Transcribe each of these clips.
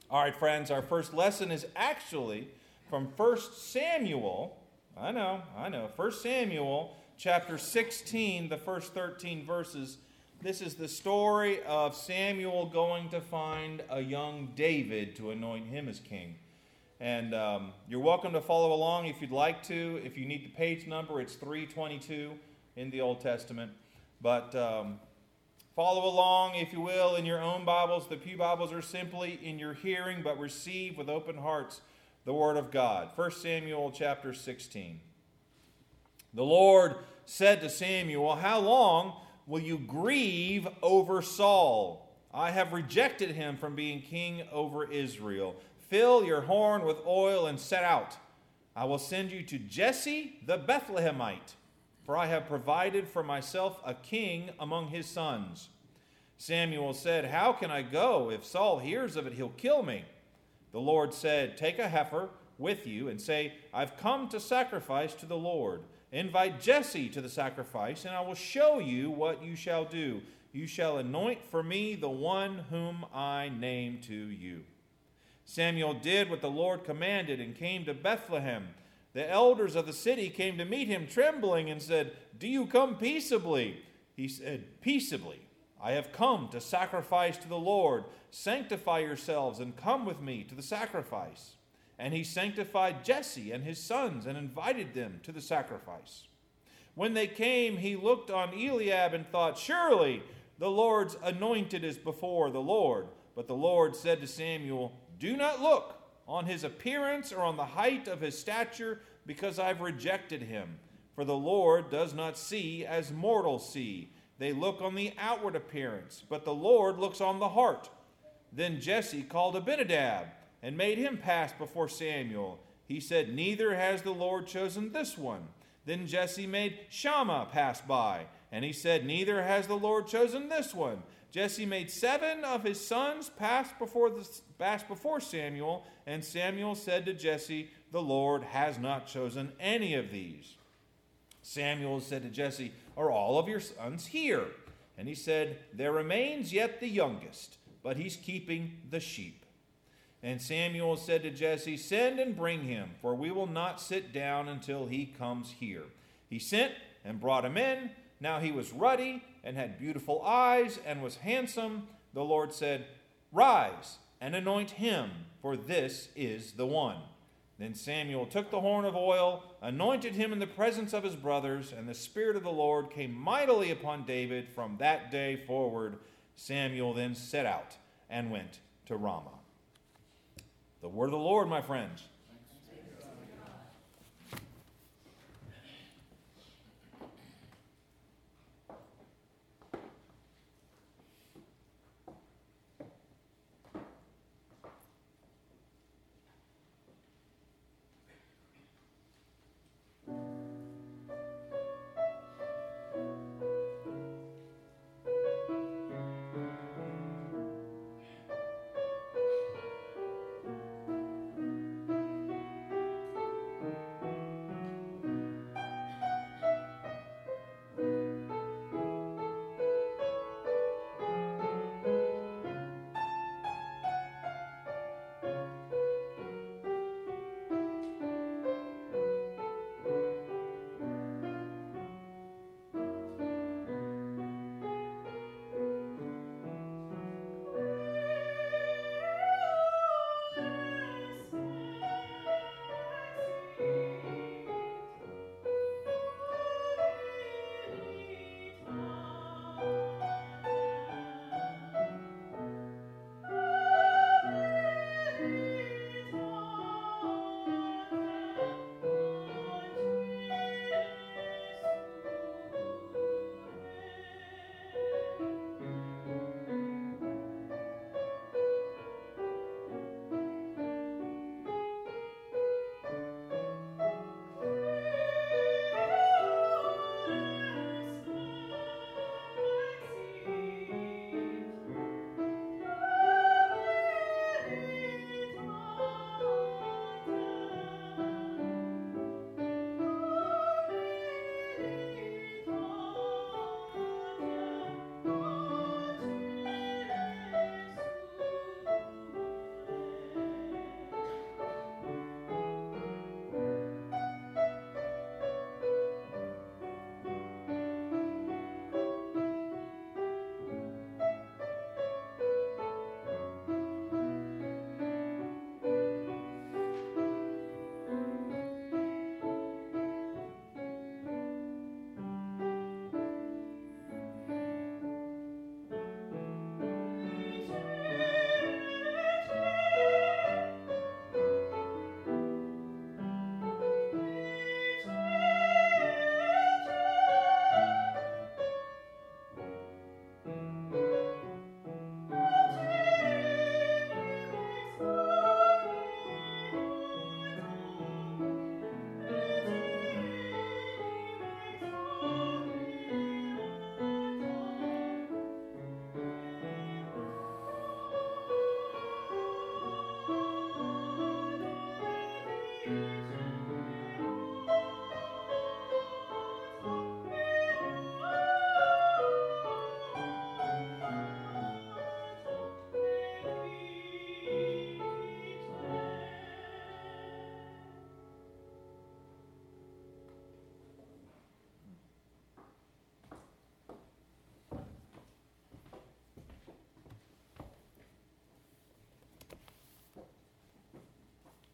All right, friends, our first lesson is actually from 1 Samuel. I know. 1 Samuel chapter 16, the first 13 verses. This is the story of Samuel going to find a young David to anoint him as king. And you're welcome to follow along if you'd like to. If you need the page number, it's 322 in the Old Testament. But follow along, if you will, in your own Bibles. The Pew Bibles are simply in your hearing, but receive with open hearts the Word of God. 1 Samuel chapter 16. The Lord said to Samuel, "How long will you grieve over Saul? I have rejected him from being king over Israel. Fill your horn with oil and set out. I will send you to Jesse the Bethlehemite, for I have provided for myself a king among his sons." Samuel said, "How can I go? If Saul hears of it, he'll kill me." The Lord said, "Take a heifer with you and say, 'I've come to sacrifice to the Lord.' Invite Jesse to the sacrifice, and I will show you what you shall do. You shall anoint for me the one whom I name to you." Samuel did what the Lord commanded and came to Bethlehem. The elders of the city came to meet him trembling and said, "Do you come peaceably?" He said, "Peaceably. I have come to sacrifice to the Lord. Sanctify yourselves and come with me to the sacrifice." And he sanctified Jesse and his sons and invited them to the sacrifice. When they came, he looked on Eliab and thought, "Surely the Lord's anointed is before the Lord." But the Lord said to Samuel, "Do not look on his appearance or on the height of his stature, because I've rejected him. For the Lord does not see as mortals see. They look on the outward appearance, but the Lord looks on the heart." Then Jesse called Abinadab and made him pass before Samuel. He said, "Neither has the Lord chosen this one." Then Jesse made Shammah pass by, and he said, "Neither has the Lord chosen this one." Jesse made 7 of his sons pass before Samuel, and Samuel said to Jesse, "The Lord has not chosen any of these." Samuel said to Jesse, "Are all of your sons here?" And he said, "There remains yet the youngest, but he's keeping the sheep." And Samuel said to Jesse, "Send and bring him, for we will not sit down until he comes here." He sent and brought him in. Now he was ruddy and had beautiful eyes and was handsome. The Lord said, "Rise and anoint him, for this is the one." Then Samuel took the horn of oil, anointed him in the presence of his brothers, and the Spirit of the Lord came mightily upon David from that day forward. Samuel then set out and went to Ramah. The word of the Lord, my friends.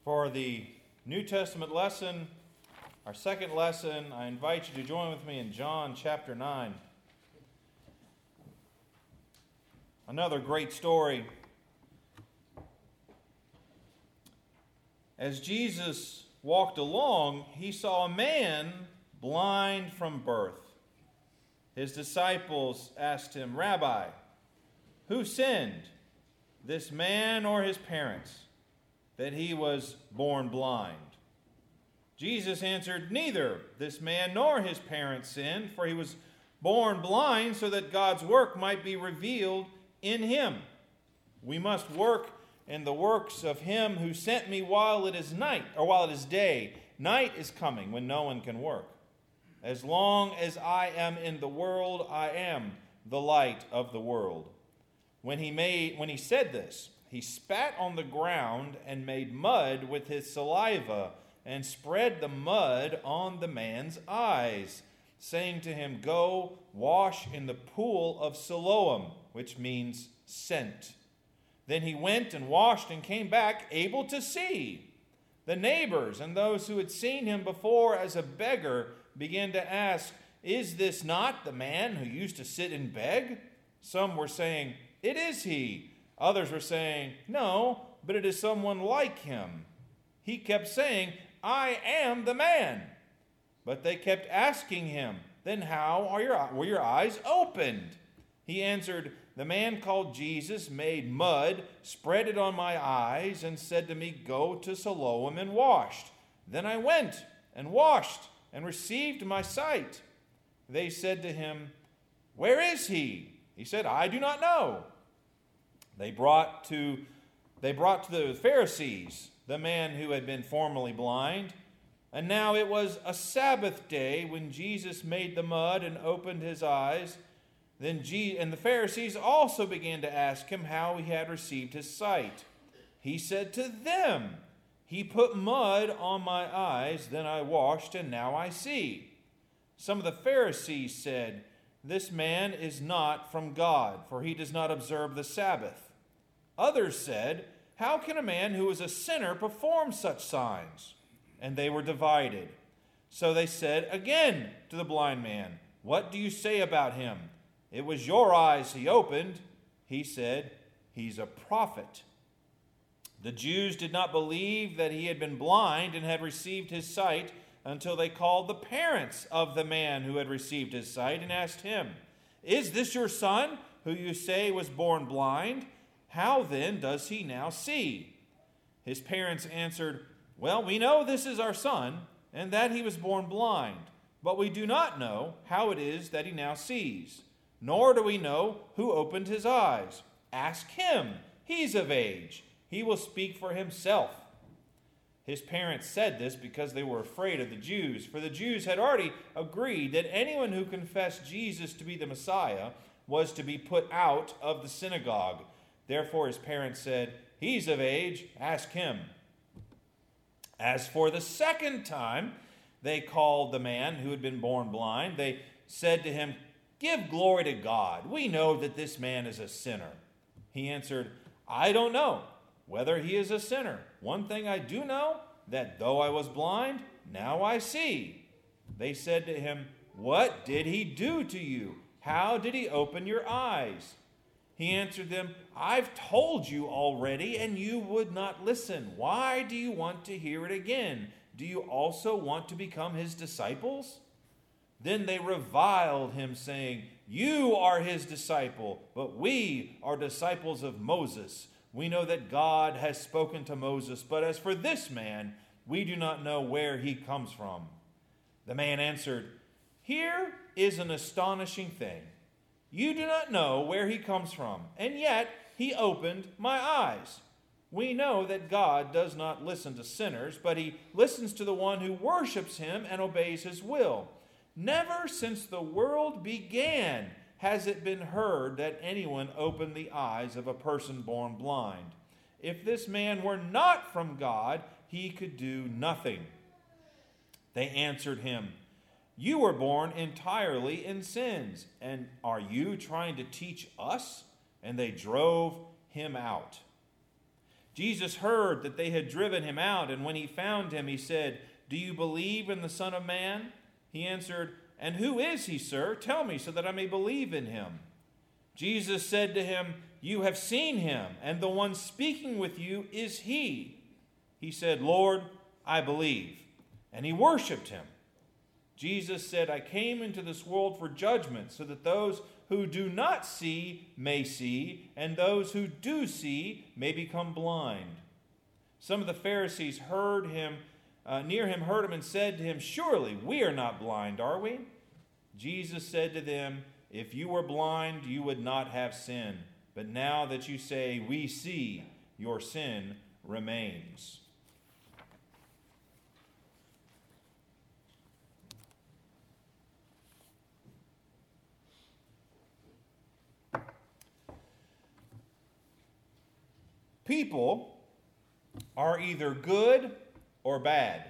For the New Testament lesson, our second lesson, I invite you to join with me in John chapter 9. Another great story. As Jesus walked along, he saw a man blind from birth. His disciples asked him, "Rabbi, who sinned, this man or his parents, that he was born blind?" Jesus answered, "Neither this man nor his parents sinned, for he was born blind so that God's work might be revealed in him. We must work in the works of him who sent me while it is night, or while it is day. Night is coming when no one can work. As long as I am in the world, I am the light of the world." When he said this, he spat on the ground and made mud with his saliva and spread the mud on the man's eyes, saying to him, "Go wash in the pool of Siloam," which means sent. Then he went and washed and came back able to see. The neighbors and those who had seen him before as a beggar began to ask, "Is this not the man who used to sit and beg?" Some were saying, "It is he." Others were saying, "No, but it is someone like him." He kept saying, "I am the man." But they kept asking him, "Then how were your eyes opened?" He answered, "The man called Jesus made mud, spread it on my eyes, and said to me, 'Go to Siloam and wash.' Then I went and washed and received my sight." They said to him, "Where is he?" He said, "I do not know." They brought to the Pharisees the man who had been formerly blind. And now it was a Sabbath day when Jesus made the mud and opened his eyes. And the Pharisees also began to ask him how he had received his sight. He said to them, "He put mud on my eyes, then I washed, and now I see." Some of the Pharisees said, "This man is not from God, for he does not observe the Sabbath." Others said, "How can a man who is a sinner perform such signs?" And they were divided. So they said again to the blind man, "What do you say about him? It was your eyes he opened." He said, "He's a prophet." The Jews did not believe that he had been blind and had received his sight until they called the parents of the man who had received his sight and asked him, "Is this your son, who you say was born blind? How then does he now see?" His parents answered, "Well, we know this is our son, and that he was born blind, but we do not know how it is that he now sees. Nor do we know who opened his eyes. Ask him. He's of age. He will speak for himself." His parents said this because they were afraid of the Jews, for the Jews had already agreed that anyone who confessed Jesus to be the Messiah was to be put out of the synagogue. Therefore his parents said, "He's of age. Ask him." As for the second time they called the man who had been born blind, they said to him, "Give glory to God. We know that this man is a sinner." He answered, "I don't know whether he is a sinner. One thing I do know, that though I was blind, now I see." They said to him, "What did he do to you? How did he open your eyes?" He answered them, "I've told you already, and you would not listen. Why do you want to hear it again? Do you also want to become his disciples?" Then they reviled him, saying, "You are his disciple, but we are disciples of Moses. We know that God has spoken to Moses, but as for this man, we do not know where he comes from." The man answered, "Here is an astonishing thing. You do not know where he comes from, and yet he opened my eyes. We know that God does not listen to sinners, but he listens to the one who worships him and obeys his will. Never since the world began has it been heard that anyone opened the eyes of a person born blind. If this man were not from God, he could do nothing." They answered him, "You were born entirely in sins, and are you trying to teach us?" And they drove him out. Jesus heard that they had driven him out, and when he found him, he said, "Do you believe in the Son of Man?" He answered, "And who is he, sir? Tell me, so that I may believe in him." Jesus said to him, "You have seen him, and the one speaking with you is he." He said, "Lord, I believe." And he worshipped him. Jesus said, "I came into this world for judgment, so that those who do not see may see, and those who do see may become blind." Some of the Pharisees heard him and said to him, "Surely we are not blind, are we?" Jesus said to them, "If you were blind, you would not have sin. But now that you say, 'We see,' your sin remains." People are either good or bad.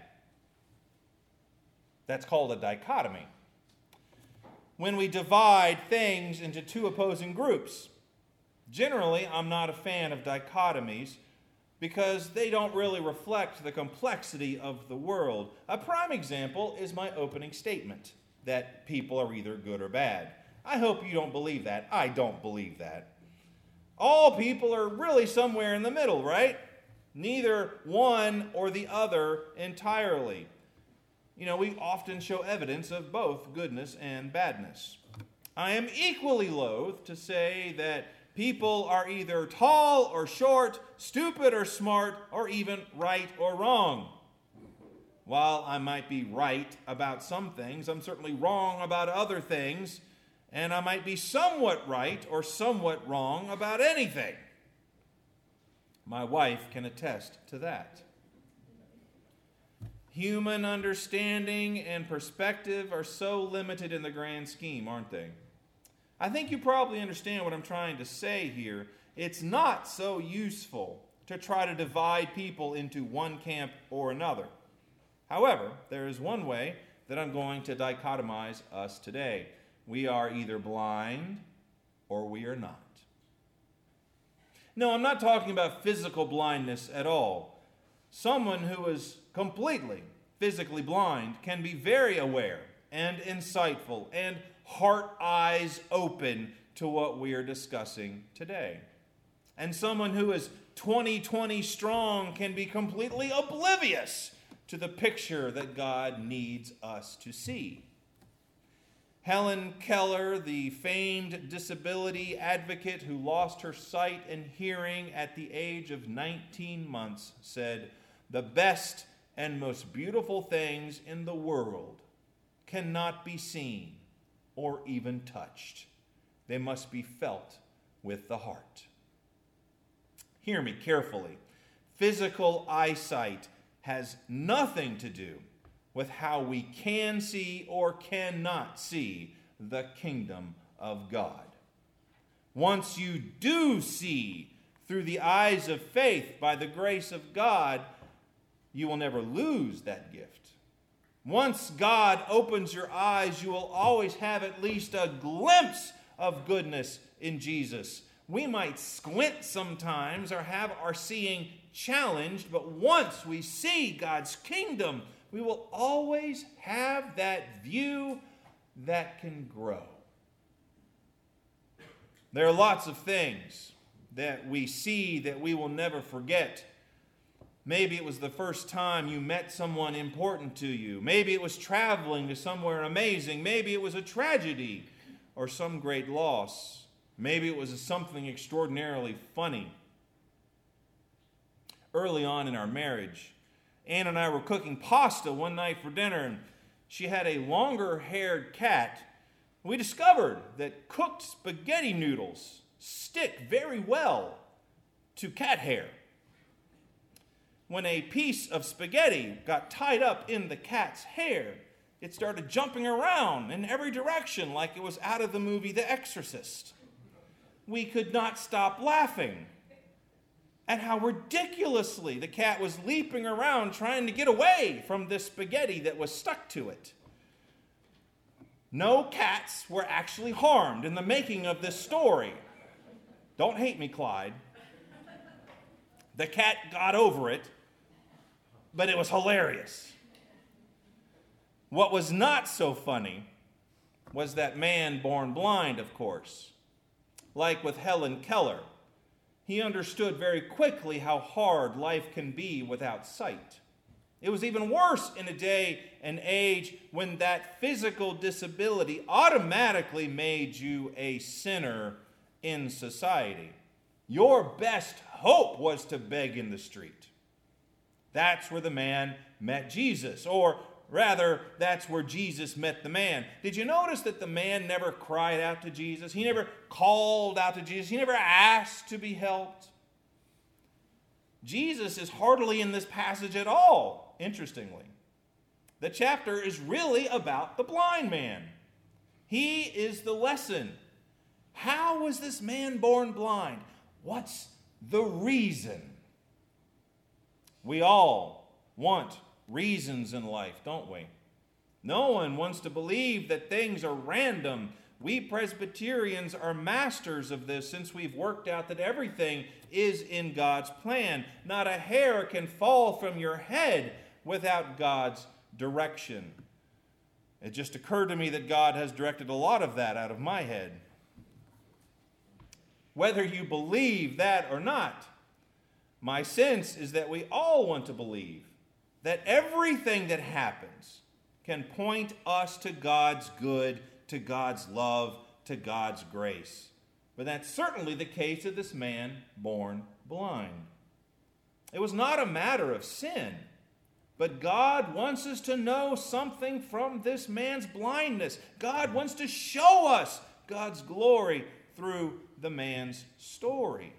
That's called a dichotomy. When we divide things into two opposing groups. Generally, I'm not a fan of dichotomies because they don't really reflect the complexity of the world. A prime example is my opening statement, that people are either good or bad. I hope you don't believe that. I don't believe that. All people are really somewhere in the middle, right? Neither one or the other entirely. We often show evidence of both goodness and badness. I am equally loath to say that people are either tall or short, stupid or smart, or even right or wrong. While I might be right about some things, I'm certainly wrong about other things, and I might be somewhat right or somewhat wrong about anything. My wife can attest to that. Human understanding and perspective are so limited in the grand scheme, aren't they? I think you probably understand what I'm trying to say here. It's not so useful to try to divide people into one camp or another. However, there is one way that I'm going to dichotomize us today. We are either blind or we are not. No, I'm not talking about physical blindness at all. Someone who is completely physically blind can be very aware and insightful and eyes open to what we are discussing today. And someone who is 20/20 strong can be completely oblivious to the picture that God needs us to see. Helen Keller, the famed disability advocate who lost her sight and hearing at the age of 19 months, said, "The best and most beautiful things in the world cannot be seen or even touched. They must be felt with the heart." Hear me carefully. Physical eyesight has nothing to do with how we can see or cannot see the kingdom of God. Once you do see through the eyes of faith by the grace of God, you will never lose that gift. Once God opens your eyes, you will always have at least a glimpse of goodness in Jesus. We might squint sometimes or have our seeing challenged, but once we see God's kingdom, we will always have that view that can grow. There are lots of things that we see that we will never forget. Maybe it was the first time you met someone important to you. Maybe it was traveling to somewhere amazing. Maybe it was a tragedy or some great loss. Maybe it was something extraordinarily funny. Early on in our marriage, Ann and I were cooking pasta one night for dinner, and she had a longer-haired cat. We discovered that cooked spaghetti noodles stick very well to cat hair. When a piece of spaghetti got tied up in the cat's hair, it started jumping around in every direction like it was out of the movie The Exorcist. We could not stop laughing at how ridiculously the cat was leaping around trying to get away from this spaghetti that was stuck to it. No cats were actually harmed in the making of this story. Don't hate me, Clyde. The cat got over it, but it was hilarious. What was not so funny was that man born blind, of course. Like with Helen Keller, he understood very quickly how hard life can be without sight. It was even worse in a day and age when that physical disability automatically made you a sinner in society. Your best hope was to beg in the street. That's where the man met Jesus, or rather, that's where Jesus met the man. Did you notice that the man never cried out to Jesus? He never called out to Jesus. He never asked to be helped. Jesus is hardly in this passage at all, interestingly. The chapter is really about the blind man. He is the lesson. How was this man born blind? What's the reason? We all want reasons in life, don't we? No one wants to believe that things are random. We Presbyterians are masters of this since we've worked out that everything is in God's plan. Not a hair can fall from your head without God's direction. It just occurred to me that God has directed a lot of that out of my head. Whether you believe that or not, my sense is that we all want to believe that everything that happens can point us to God's good, to God's love, to God's grace. But that's certainly the case of this man born blind. It was not a matter of sin, but God wants us to know something from this man's blindness. God wants to show us God's glory through the man's story.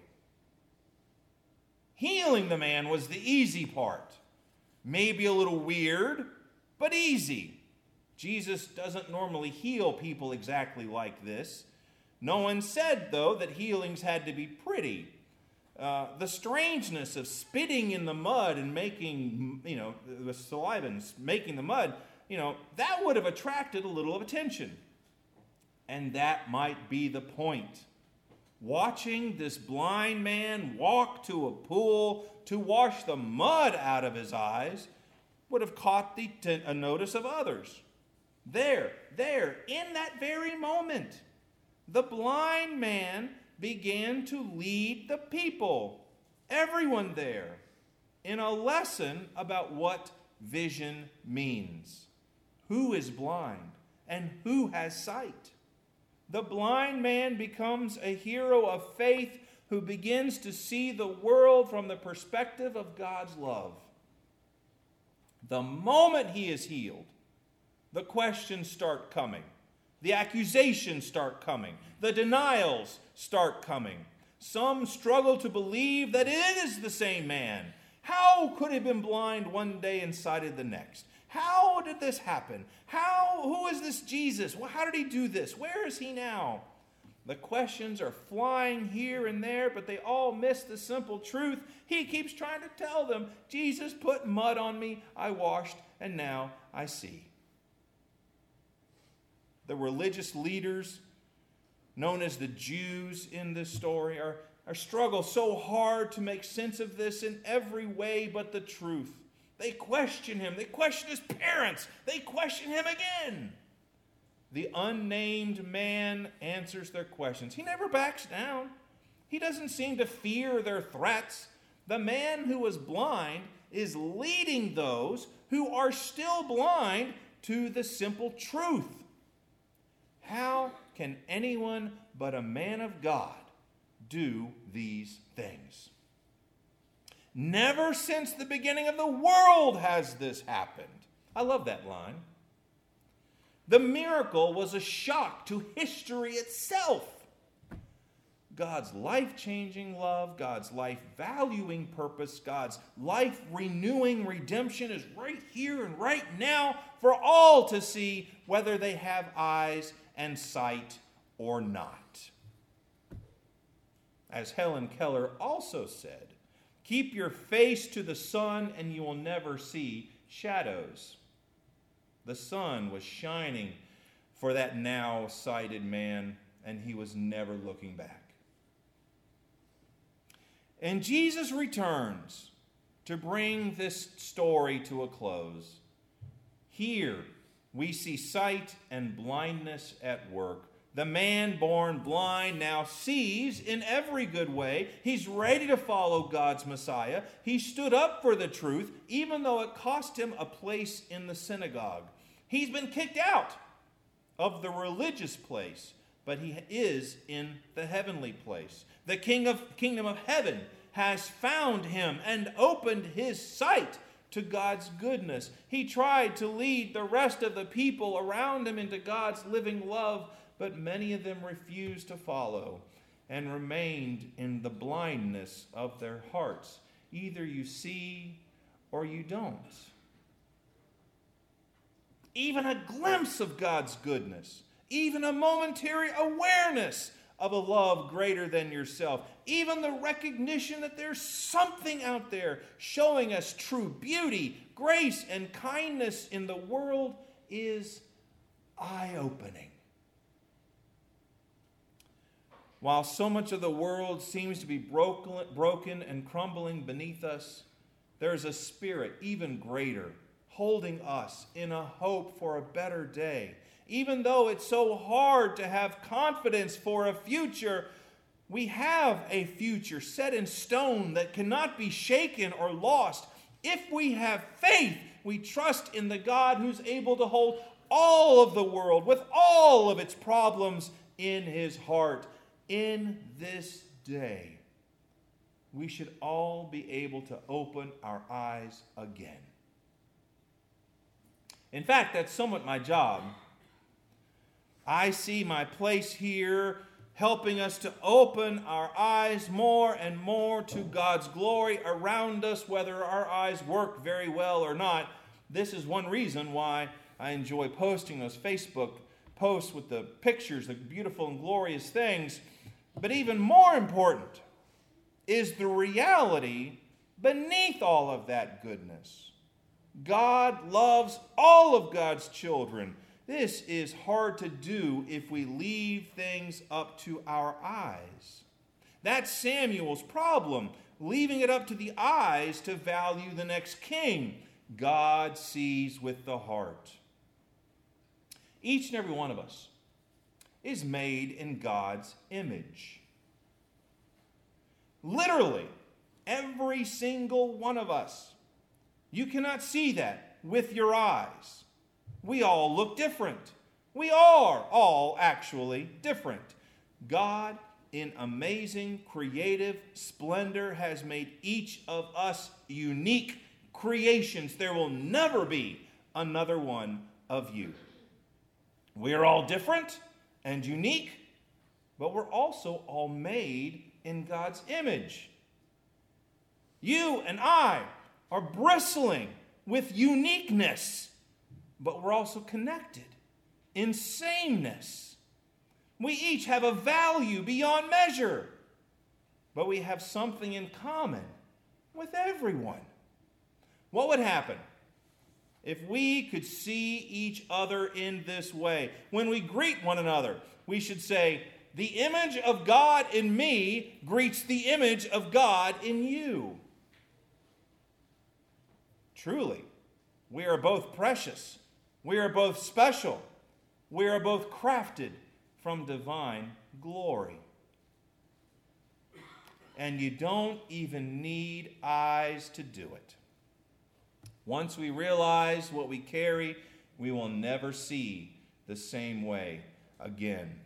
Healing the man was the easy part. Maybe a little weird, but easy. Jesus doesn't normally heal people exactly like this. No one said, though, that healings had to be pretty. The strangeness of spitting in the mud and making, the saliva and making the mud, that would have attracted a little of attention. And that might be the point. Watching this blind man walk to a pool to wash the mud out of his eyes would have caught the notice of others. There, in that very moment, the blind man began to lead the people, everyone there, in a lesson about what vision means. Who is blind and who has sight? The blind man becomes a hero of faith who begins to see the world from the perspective of God's love. The moment he is healed, the questions start coming. The accusations start coming. The denials start coming. Some struggle to believe that it is the same man. How could he have been blind one day and sighted the next? How did this happen? Who is this Jesus? Well, how did he do this? Where is he now? The questions are flying here and there, but they all miss the simple truth. He keeps trying to tell them, Jesus put mud on me, I washed, and now I see. The religious leaders, known as the Jews in this story, are struggle so hard to make sense of this in every way but the truth. They question him. They question his parents. They question him again. The unnamed man answers their questions. He never backs down. He doesn't seem to fear their threats. The man who was blind is leading those who are still blind to the simple truth. How can anyone but a man of God do these things? Never since the beginning of the world has this happened. I love that line. The miracle was a shock to history itself. God's life-changing love, God's life-valuing purpose, God's life-renewing redemption is right here and right now for all to see, whether they have eyes and sight or not. As Helen Keller also said, keep your face to the sun and you will never see shadows. The sun was shining for that now sighted man, and he was never looking back. And Jesus returns to bring this story to a close. Here we see sight and blindness at work. The man born blind now sees in every good way. He's ready to follow God's Messiah. He stood up for the truth, even though it cost him a place in the synagogue. He's been kicked out of the religious place, but he is in the heavenly place. The kingdom of heaven has found him and opened his sight to God's goodness. He tried to lead the rest of the people around him into God's living love, but many of them refused to follow and remained in the blindness of their hearts. Either you see or you don't. Even a glimpse of God's goodness, even a momentary awareness of a love greater than yourself, even the recognition that there's something out there showing us true beauty, grace, and kindness in the world is eye-opening. While so much of the world seems to be broken and crumbling beneath us, there is a spirit even greater holding us in a hope for a better day. Even though it's so hard to have confidence for a future, we have a future set in stone that cannot be shaken or lost. If we have faith, we trust in the God who's able to hold all of the world with all of its problems in his heart. In this day, we should all be able to open our eyes again. In fact, that's somewhat my job. I see my place here helping us to open our eyes more and more to God's glory around us, whether our eyes work very well or not. This is one reason why I enjoy posting those Facebook posts with the pictures, the beautiful and glorious things. But even more important is the reality beneath all of that goodness. God loves all of God's children. This is hard to do if we leave things up to our eyes. That's Samuel's problem, leaving it up to the eyes to value the next king. God sees with the heart. Each and every one of us is made in God's image. Literally, every single one of us. You cannot see that with your eyes. We all look different. We are all actually different. God, in amazing creative splendor, has made each of us unique creations. There will never be another one of you. We are all different and unique, but we're also all made in God's image. You and I are bristling with uniqueness, but we're also connected in sameness. We each have a value beyond measure, but we have something in common with everyone. What would happen if we could see each other in this way? When we greet one another, we should say, "The image of God in me greets the image of God in you." Truly, we are both precious. We are both special. We are both crafted from divine glory. And you don't even need eyes to do it. Once we realize what we carry, we will never see the same way again.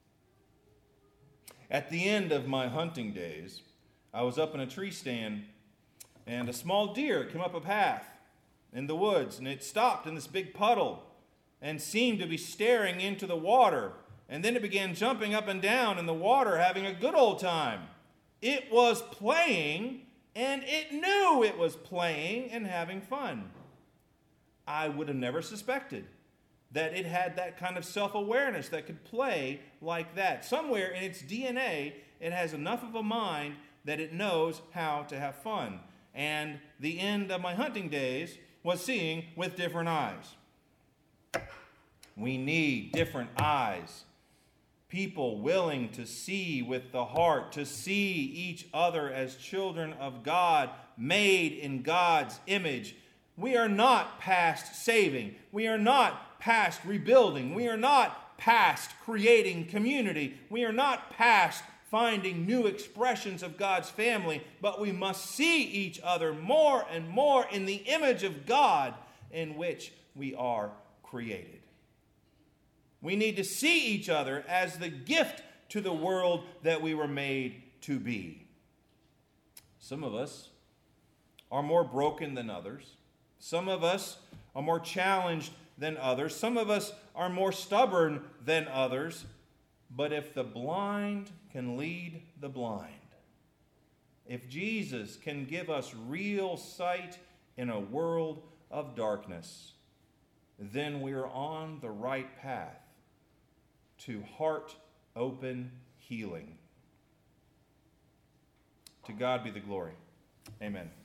At the end of my hunting days, I was up in a tree stand, and a small deer came up a path in the woods, and it stopped in this big puddle and seemed to be staring into the water. And then it began jumping up and down in the water, having a good old time. It was playing, and it knew it was playing and having fun. I would have never suspected that it had that kind of self-awareness that could play like that. Somewhere in its DNA, it has enough of a mind that it knows how to have fun. And the end of my hunting days was seeing with different eyes. We need different eyes. people willing to see with the heart, to see each other as children of God, made in God's image. We are not past saving. We are not past rebuilding. We are not past creating community. We are not past finding new expressions of God's family, but we must see each other more and more in the image of God in which we are created. We need to see each other as the gift to the world that we were made to be. Some of us are more broken than others. Some of us are more challenged than others. Some of us are more stubborn than others. But if the blind can lead the blind, if Jesus can give us real sight in a world of darkness, then we are on the right path to heart-open healing. To God be the glory. Amen.